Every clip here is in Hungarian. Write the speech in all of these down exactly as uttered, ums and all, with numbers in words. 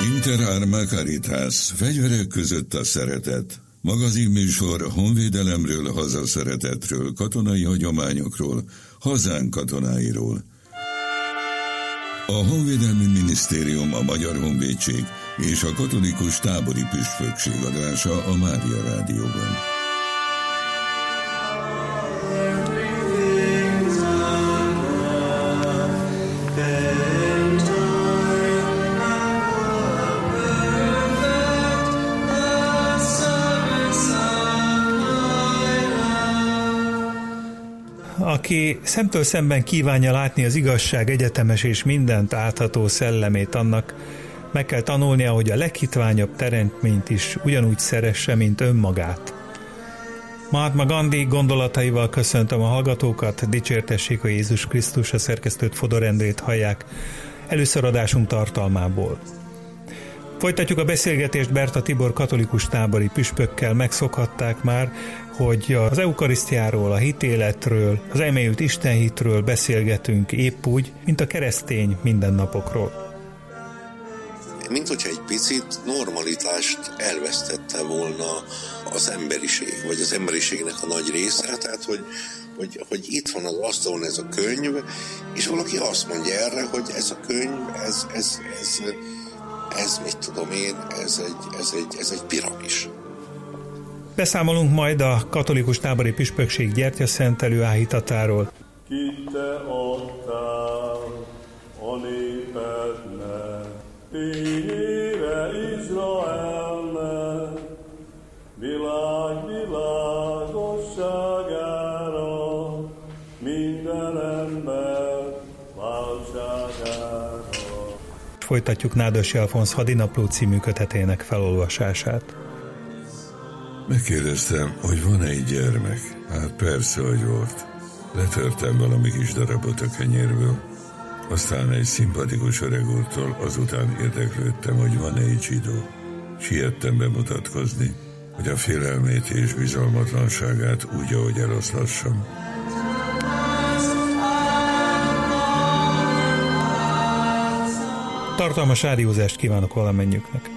Inter Arma Caritas, fegyverek között a szeretet. Magazinműsor honvédelemről, hazaszeretetről, katonai hagyományokról, hazánk katonáiról. A Honvédelmi Minisztérium, a Magyar Honvédség és a Katolikus Tábori Püspökség adása a Mária Rádióban. Aki szemtől szemben kívánja látni az igazság egyetemes és mindent átható szellemét, annak meg kell tanulnia, hogy a leghitványabb teremtményt is ugyanúgy szeresse, mint önmagát. Mahatma Gandhi gondolataival köszöntöm a hallgatókat, dicsértessék a Jézus Krisztus, a szerkesztőt, Fodor Endrét hallják először adásunk tartalmából. Folytatjuk a beszélgetést Berta Tibor katolikus tábori püspökkel. Megszokhatták már, hogy az eukarisztiáról, a hitéletről, az elmélyült istenhitről beszélgetünk épp úgy, mint a keresztény mindennapokról. Mint hogyha egy picit normalitást elvesztette volna az emberiség, vagy az emberiségnek a nagy része, tehát hogy, hogy, hogy itt van az asztalon ez a könyv, és valaki azt mondja erre, hogy ez a könyv, ez, ez, ez, ez mit tudom én, ez egy, ez egy, ez egy piramis. Beszámolunk majd a katolikus tábori püspökség gyertyaszentelő áhítatáról. Ki te adtál a népednek, fényére Izraelnek, világ világosságára, minden ember váltságára. Folytatjuk Nádas Alfonz Hadinapló című kötetének felolvasását. Megkérdeztem, hogy van-e egy gyermek? Hát persze, hogy volt. Letörtem valami kis darabot a kenyérből. Aztán egy szimpatikus öreg úrtól azután érdeklődtem, hogy van-e egy zsidó. Siettem bemutatkozni, hogy a félelmét és bizalmatlanságát úgy, ahogy eloszlassam. Tartalmas rádiózást kívánok valamennyüknek.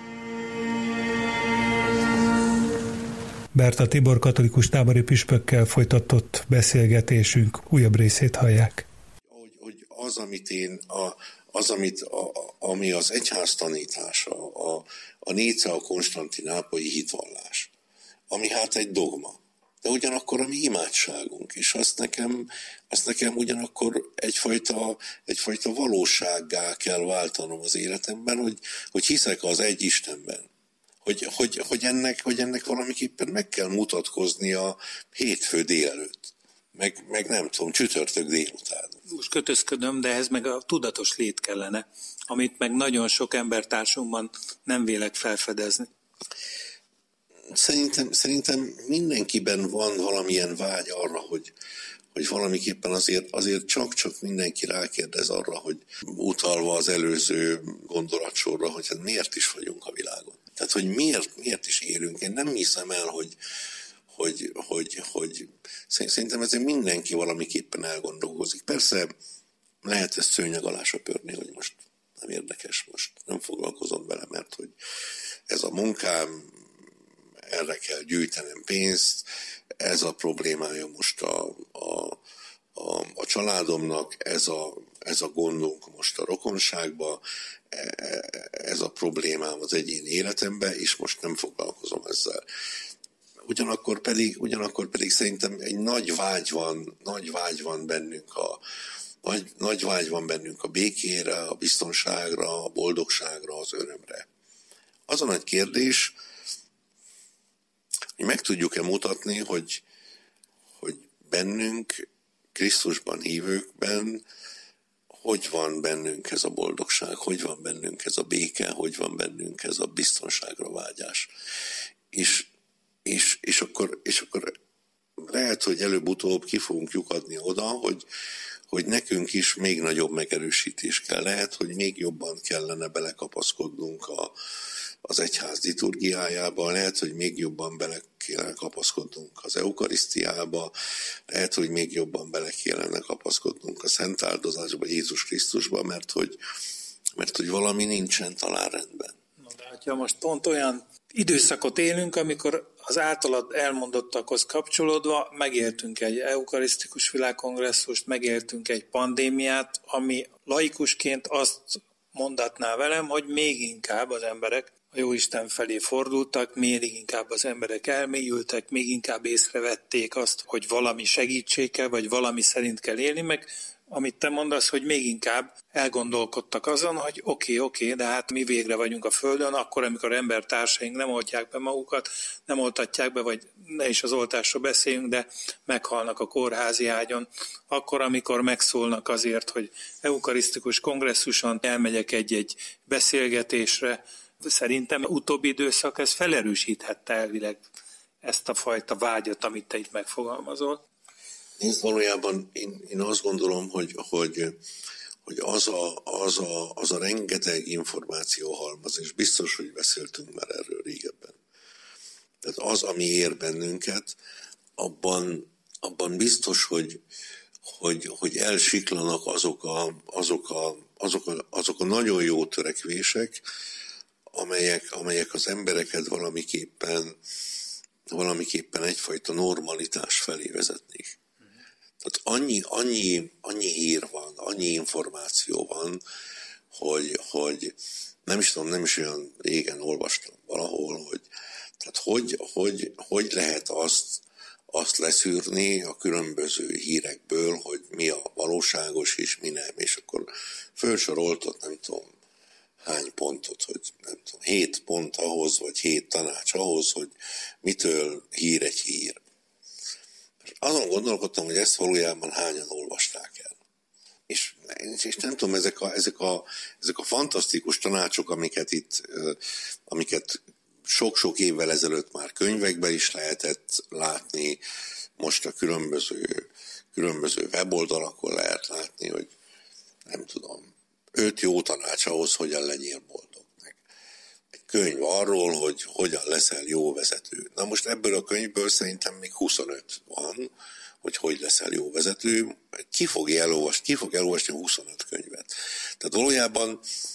Berta Tibor katolikus tábori püspökkel folytatott beszélgetésünk újabb részét hallják. Hogy, hogy az, amit én, a, az, amit, a, ami az egyház tanítása, a, a Nicea konstantinápolyi hitvallás, ami hát egy dogma, de ugyanakkor a mi imádságunk, és azt nekem, azt nekem ugyanakkor egyfajta, egyfajta valósággá kell váltanom az életemben, hogy, hogy hiszek az egy Istenben. Hogy, hogy, hogy, ennek, hogy ennek valamiképpen meg kell mutatkoznia hétfő délelőtt, meg, meg nem tudom, csütörtök délután. Most kötözködöm, de ehhez meg a tudatos lét kellene, amit meg nagyon sok embertársunkban nem vélek felfedezni. Szerintem, szerintem mindenkiben van valamilyen vágy arra, hogy, hogy valamiképpen azért, azért csak-csak mindenki rákérdez arra, hogy utalva az előző gondolatsorra, hogy hát miért is vagyunk a világon. Tehát, hogy miért, miért is élünk. Én nem hiszem el, hogy, hogy, hogy, hogy szerintem ezért mindenki valamiképpen elgondolkozik. Persze lehet ezt szőnyeg alá söpörni, hogy most nem érdekes, most nem foglalkozom vele, mert hogy ez a munkám, erre kell gyűjtenem pénzt, ez a problémája most a, a, a, a családomnak, ez a, ez a gondunk most a rokonságban, ez a problémám az egyéni életemben, és most nem foglalkozom ezzel. Ugyanakkor pedig, ugyanakkor pedig szerintem egy nagy vágy van, nagy vágy van bennünk a, nagy, nagy vágy van bennünk a békére, a biztonságra, a boldogságra, az örömre. Az a nagy kérdés, hogy meg tudjuk-e mutatni, hogy, hogy bennünk, Krisztusban hívőkben, hogy van bennünk ez a boldogság, hogy van bennünk ez a béke, hogy van bennünk ez a biztonságra vágyás. És, és, és, akkor, és akkor lehet, hogy előbb-utóbb ki fogunk lyukadni oda, hogy, hogy nekünk is még nagyobb megerősítés kell. Lehet, hogy még jobban kellene belekapaszkodnunk a, az egyház liturgiájába, lehet, hogy még jobban bele kellene kapaszkodnunk az eukarisztiába, lehet, hogy még jobban bele kellene kapaszkodnunk a szent áldozásba, Jézus Krisztusba, mert hogy, mert hogy valami nincsen talán rendben. No, de ha most pont olyan időszakot élünk, amikor az általad elmondottakhoz kapcsolódva megéltünk egy eukarisztikus világkongresszust, megéltünk egy pandémiát, ami laikusként azt mondatná velem, hogy még inkább az emberek a Jóisten felé fordultak, még inkább az emberek elmélyültek, még inkább észrevették azt, hogy valami segítség kell, vagy valami szerint kell élni, meg amit te mondasz, hogy még inkább elgondolkodtak azon, hogy oké, okay, oké, okay, de hát mi végre vagyunk a Földön, akkor, amikor embertársaink nem oltják be magukat, nem oltatják be, vagy ne is az oltásról beszéljünk, de meghalnak a kórházi ágyon, akkor, amikor megszólnak azért, hogy eukarisztikus kongresszuson elmegyek egy-egy beszélgetésre, szerintem utóbbi időszak ez felerősíthette elvileg ezt a fajta vágyat, amit te itt megfogalmazol. Nézd, valójában én, én azt gondolom, hogy, hogy, hogy az, a, az, a, az a rengeteg információhalmaz, és biztos, hogy beszéltünk már erről régebben. Tehát az, ami ér bennünket, abban, abban biztos, hogy, hogy, hogy elsiklanak azok a, azok, a, azok, a, azok a nagyon jó törekvések, amelyek, amelyek az embereket valamiképpen, valamiképpen egyfajta normalitás felé vezetnék. Tehát annyi, annyi, annyi hír van, annyi információ van, hogy, hogy nem is tudom, nem is olyan régen olvastam valahol, hogy, tehát hogy, hogy, hogy lehet azt, azt leszűrni a különböző hírekből, hogy mi a valóságos és mi nem, és akkor felsoroltott, nem tudom, hány pontot, hogy nem tudom, hét pont ahhoz, vagy hét tanács ahhoz, hogy mitől hír egy hír. Azon gondolkodtam, hogy ezt valójában hányan olvasták el. És, és nem tudom, ezek a, ezek, a, ezek a fantasztikus tanácsok, amiket itt, amiket sok-sok évvel ezelőtt már könyvekben is lehetett látni, most a különböző, különböző weboldalakon lehet látni, hogy nem tudom, öt jó tanács ahhoz, hogyan legyél boldog. Egy könyv arról, hogy hogyan leszel jó vezető. Na most ebből a könyvből szerintem még huszonöt van, hogy hogy leszel jó vezető. Ki fog elolvasni, ki fog elolvasni huszonöt könyvet? Tehát valójában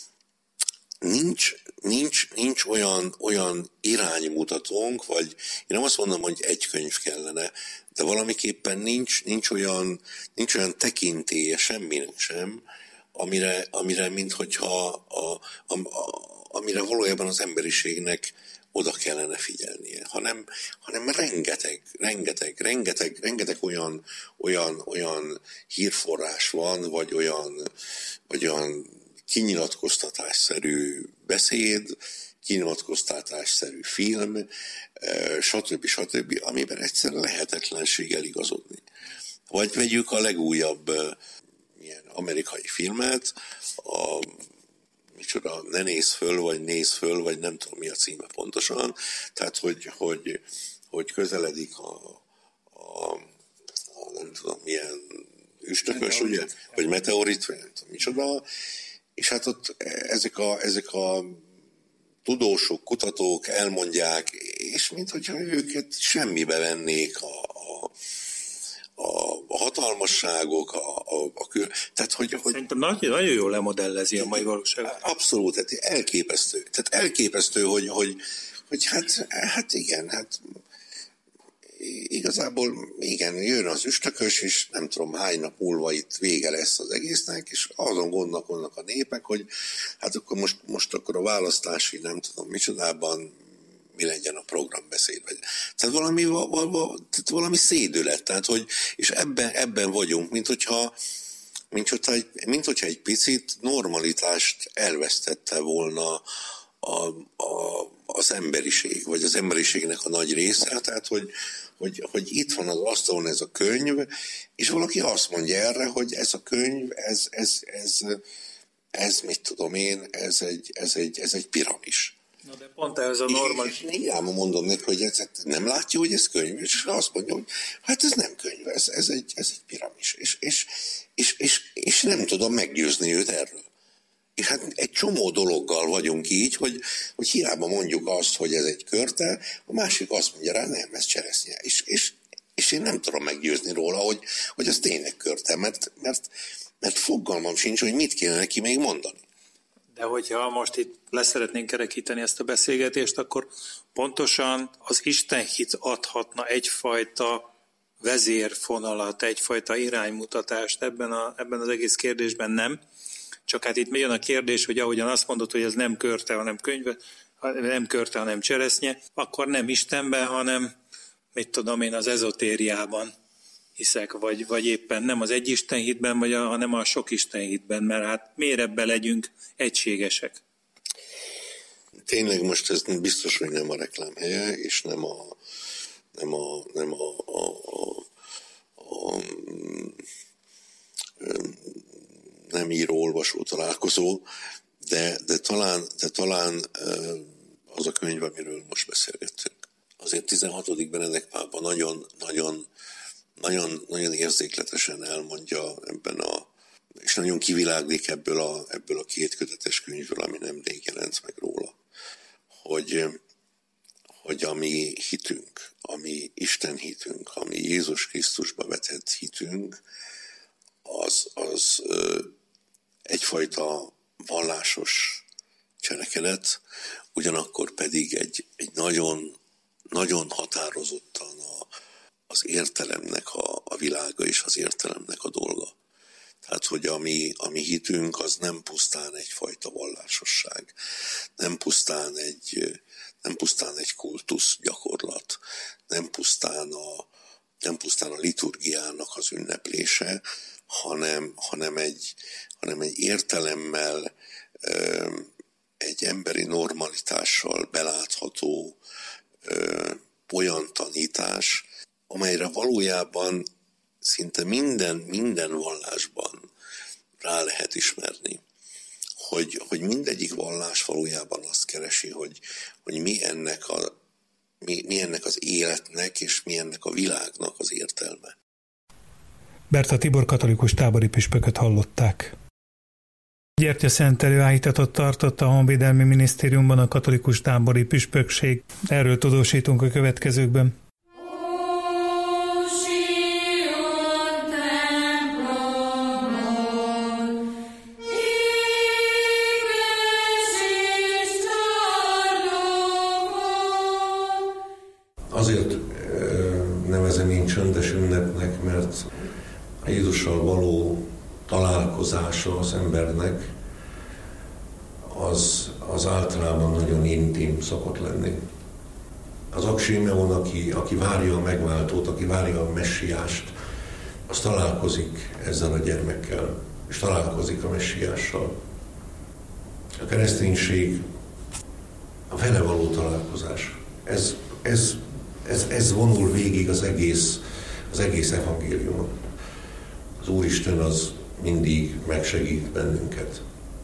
nincs, nincs, nincs olyan, olyan iránymutatónk, vagy én nem azt mondom, hogy egy könyv kellene, de valamiképpen nincs, nincs, olyan, nincs olyan tekintélye semminek sem, amire, amire minthogyha a, a, a, amire valójában az emberiségnek oda kellene figyelnie, hanem, hanem rengeteg, rengeteg, rengeteg, rengeteg olyan, olyan, olyan hírforrás van, vagy olyan, vagy olyan kinyilatkoztatásszerű beszéd, kinyilatkoztatásszerű film, stb. stb., amiben egyszerűen lehetetlenség eligazodni. Vagy vegyük a legújabb ilyen amerikai filmet, a micsoda, ne nézz föl, vagy nézz föl, vagy nem tudom mi a címe pontosan. Tehát, hogy, hogy, hogy közeledik a, a, a nem tudom milyen üstökös, ugye? Vagy meteorit, vagy nem tudom micsoda. És hát ott ezek a, ezek a tudósok, kutatók elmondják, és minthogyha őket semmibe vennék a, a a hatalmasságok, a, a, a kül... Tehát, hogy, hogy... Szerintem nagyon, nagyon jól lemodellezi a mai valóságot. Abszolút, tehát elképesztő. Tehát elképesztő, hogy, hogy, hogy hát, hát igen, hát igazából igen, jön az üstökös, és nem tudom hány nap múlva itt vége lesz az egésznek, és azon gondolkodnak a népek, hogy hát akkor most, most akkor a választási, nem tudom micsodában mi legyen a programbeszéd. Tehát valami, tehát valami szédület, tehát hogy, és ebben, ebben vagyunk, mint hogyha, mint, hogyha egy, mint hogyha egy picit normalitást elvesztette volna a, a, az emberiség, vagy az emberiségnek a nagy része, tehát hogy, hogy, hogy itt van az asztalon ez a könyv, és valaki azt mondja erre, hogy ez a könyv, ez, ez, ez, ez, ez mit tudom én, ez egy, ez egy, ez egy piramis. Na de pont ez a normális. Néhány mondom neki, hogy ez, nem látja, hogy ez könyv, és azt mondja, hogy hát ez nem könyv, ez, ez, egy, ez egy piramis. És, és, és, és, és nem tudom meggyőzni őt erről. És hát egy csomó dologgal vagyunk így, hogy, hogy hiába mondjuk azt, hogy ez egy körte, a másik azt mondja rá, nem, ez cseresznye. És, és, és én nem tudom meggyőzni róla, hogy, hogy ez tényleg körte, mert, mert, mert fogalmam sincs, hogy mit kéne neki még mondani. De hogyha most itt leszeretnénk kerekíteni ezt a beszélgetést, akkor pontosan az istenhit adhatna egyfajta vezérfonalat, egyfajta iránymutatást ebben, a, ebben az egész kérdésben nem. Csak hát itt jön a kérdés, hogy ahogyan azt mondod, hogy ez nem körte, hanem könyve, nem körte, hanem cseresznye, akkor nem Istenben, hanem mit tudom én, az ezotériában hiszek, vagy, vagy éppen nem az egy istenhitben, vagy a, hanem a sok istenhitben, mert hát miért ebbe legyünk egységesek? Tényleg most ez biztos, hogy nem a reklám helye, és nem a nem a, nem a, a, a, a nem író-olvasó találkozó, de, de, talán, de talán az a könyv, amiről most beszélgettünk. Azért tizenhatodik Benedek pápa nagyon, nagyon, nagyon, nagyon érzékletesen elmondja ebben a, és nagyon kiviláglik ebből a, ebből a két kötetes könyvből, ami nemrég jelent meg róla, hogy, hogy a mi hitünk, a mi Isten hitünk, a mi Jézus Krisztusba vetett hitünk, az, az egyfajta vallásos cselekedet, ugyanakkor pedig egy, egy nagyon, nagyon határozottan a, az értelemnek a, a világa és az értelemnek a dolga. Tehát, hogy a mi, a mi hitünk az nem pusztán egyfajta vallásosság, nem pusztán egy, nem pusztán egy kultusz gyakorlat, nem pusztán a, nem pusztán a liturgiának az ünneplése, hanem, hanem, egy, hanem egy értelemmel, egy emberi normalitással belátható olyan tanítás, amelyre valójában szinte minden, minden vallásban rá lehet ismerni, hogy, hogy mindegyik vallás valójában azt keresi, hogy, hogy mi, ennek a, mi, mi ennek az életnek és mi ennek a világnak az értelme. Berta Tibor katolikus tábori püspököt hallották. Gyertyaszentelő áhítatot tartott a Honvédelmi Minisztériumban a katolikus tábori püspökség. Erről tudósítunk a következőkben. Azért nevezem én csöndes ünnepnek, mert a Jézussal való találkozása az embernek az, az általában nagyon intim szokott lenni. Az Aksimeon, aki, aki várja a megváltót, aki várja a messiást, az találkozik ezzel a gyermekkel, és találkozik a messiással. A kereszténység a vele való találkozás. Ez, ez, ez, ez vonul végig az egész, az egész evangéliumon. Az Úristen az mindig megsegít bennünket.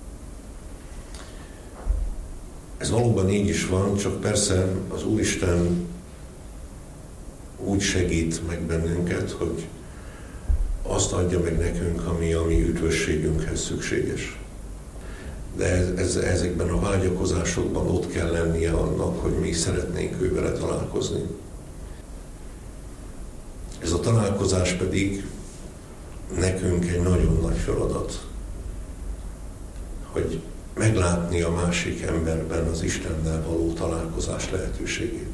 Ez valóban így is van, csak persze az Úristen úgy segít meg bennünket, hogy azt adja meg nekünk, ami a mi üdvösségünkhez szükséges. De ez, ez, ezekben a vágyakozásokban ott kell lennie annak, hogy mi szeretnénk ő vele találkozni. Ez a találkozás pedig nekünk egy nagyon nagy feladat, hogy meglátni a másik emberben az Istennel való találkozás lehetőségét.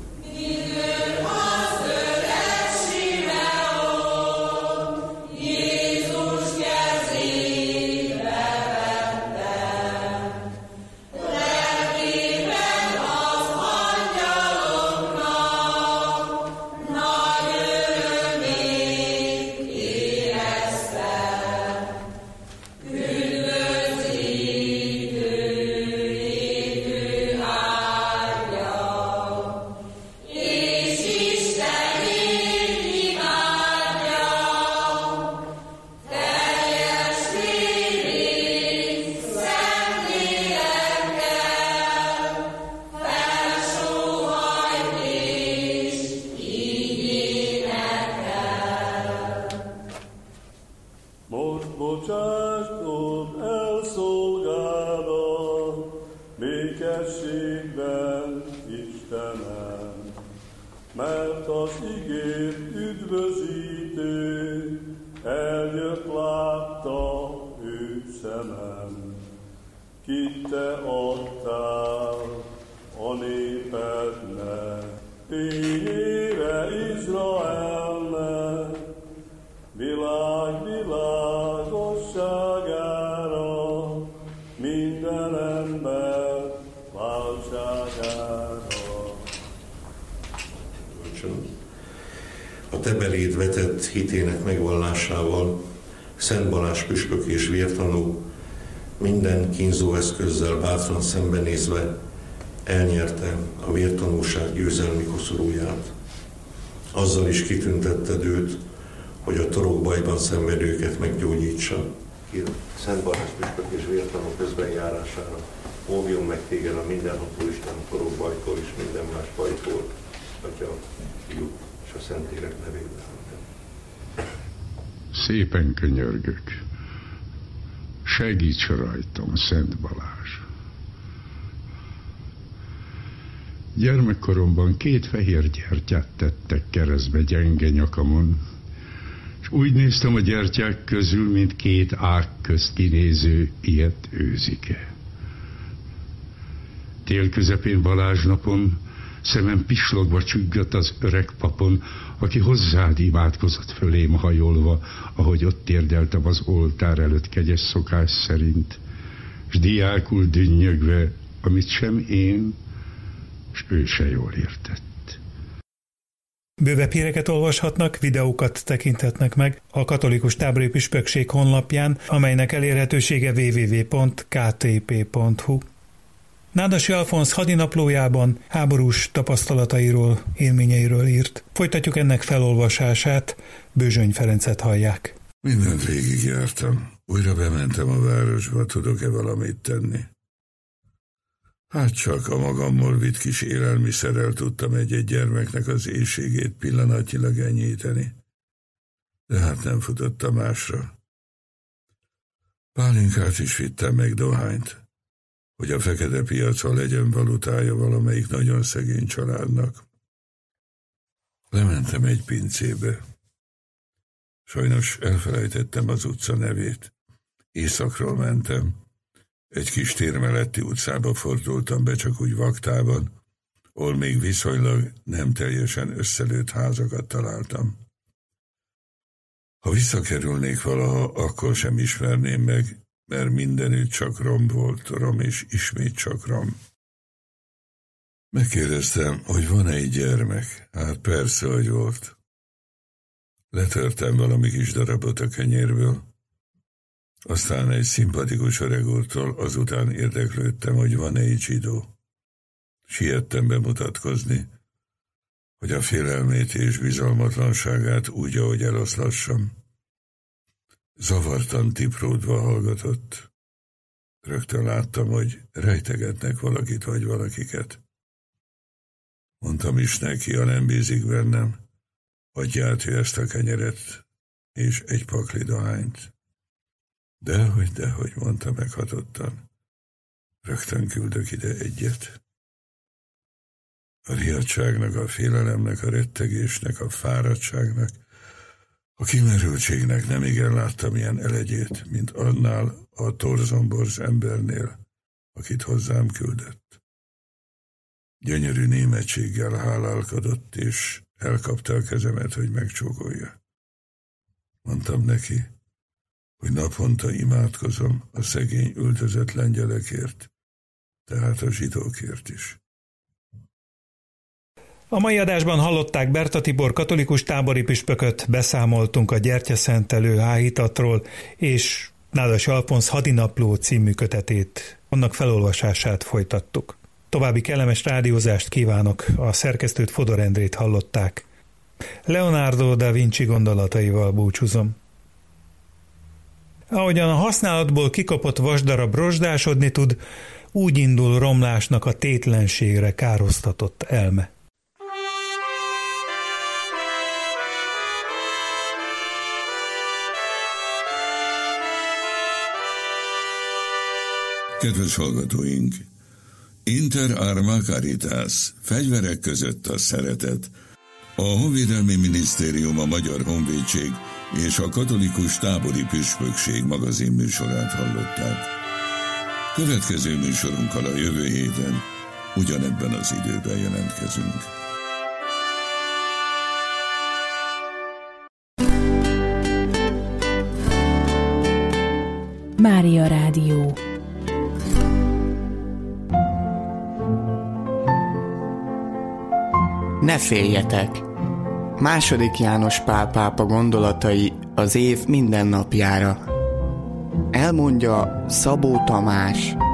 Eljött, látta őt szemem, kit te adtál a népednek, tényére Izraelnek, világ világosságára, minden ember váltságára. A te beléd vetett hitének megvallásával Szent Balázs püspök és vértanú minden kínzó eszközzel bátran szembenézve elnyerte a vértanúság győzelmi koszorúját. Azzal is kitüntetted őt, hogy a torogbajban szenvedőket meggyógyítsa. Szent Balázs püspök és vértanú közben járására óvjon meg téged a mindenható Isten a torogbajtól és minden más bajtól, Atya, Fiú és a Szentlélek nevében. Szépen könyörgök. Segíts rajtam, Szent Balázs. Gyermekkoromban két fehér gyertyát tettek keresztbe gyenge nyakamon, és úgy néztem a gyertyák közül, mint két ág közt kinéző ilyet őzike. Tél közepén Balázs napon szemem pislogva csüggött az öreg papon, aki hozzád imádkozott fölém hajolva, ahogy ott térdeltem az oltár előtt kegyes szokás szerint, s diákul dünnyögve, amit sem én, s ő se jól értett. Bővebb híreket olvashatnak, videókat tekinthetnek meg a Katolikus Tábori Püspökség honlapján, amelynek elérhetősége double-u double-u double-u pont k t p pont h u. Nádasi Alfonz hadinaplójában háborús tapasztalatairól, élményeiről írt. Folytatjuk ennek felolvasását, Bőzsöny Ferencet hallják. Mindent végigjártam. Újra bementem a városba, tudok-e valamit tenni? Hát csak a magammal vitt kis élelmiszerrel tudtam egy-egy gyermeknek az éhségét pillanatnyilag enyhíteni. De hát nem futottam másra. Pálinkát is vittem, meg dohányt, hogy a fekete piacon legyen valutája valamelyik nagyon szegény családnak. Lementem egy pincébe. Sajnos elfelejtettem az utca nevét. Északról mentem. Egy kis tér melletti utcába fordultam be, csak úgy vaktában, ahol még viszonylag nem teljesen összelőtt házakat találtam. Ha visszakerülnék valaha, akkor sem ismerném meg, mert mindenütt csak rom volt, rom és ismét csak rom. Megkérdeztem, hogy van-e egy gyermek? Hát persze, hogy volt. Letörtem valami kis darabot a kenyérből. Aztán egy szimpatikus öreg úrtól azután érdeklődtem, hogy van-e egy zsidó. Siettem bemutatkozni, hogy a félelmét és bizalmatlanságát úgy, ahogy eloszlassam. Zavartan tipródva hallgatott. Rögtön láttam, hogy rejtegetnek valakit vagy valakiket. Mondtam is neki, ha nem bízik bennem, adja át ő ezt a kenyeret és egy pakli dohányt. Dehogy, dehogy, mondta meghatottan. Rögtön küldök ide egyet. A riadtságnak, a félelemnek, a rettegésnek, a fáradtságnak, a kimerültségnek nem igen láttam ilyen elegyét, mint annál a torzomborz embernél, akit hozzám küldött. Gyönyörű németséggel hálálkodott, és elkapta a kezemet, hogy megcsókolja. Mondtam neki, hogy naponta imádkozom a szegény üldözött lengyelekért, tehát a zsidókért is. A mai adásban hallották Berta Tibor katolikus tábori püspököt, beszámoltunk a gyertyaszentelő áhítatról, és Nádasi Alfonz hadinapló című kötetét, annak felolvasását folytattuk. További kellemes rádiózást kívánok, a szerkesztőt Fodor Endrét hallották. Leonardo da Vinci gondolataival búcsúzom. Ahogyan a használatból kikapott vasdarab rozsdásodni tud, úgy indul romlásnak a tétlenségre károsztatott elme. Kedves hallgatóink! Inter arma caritas, fegyverek között a szeretet. A Honvédelmi Minisztérium, a Magyar Honvédség és a Katolikus Tábori Püspökség magazin műsorát hallották. Következő műsorunkkal a jövő héten ugyanebben az időben jelentkezünk. Mária Rádió. Ne féljetek! Második János Pál pápa gondolatai az év minden napjára. Elmondja Szabó Tamás.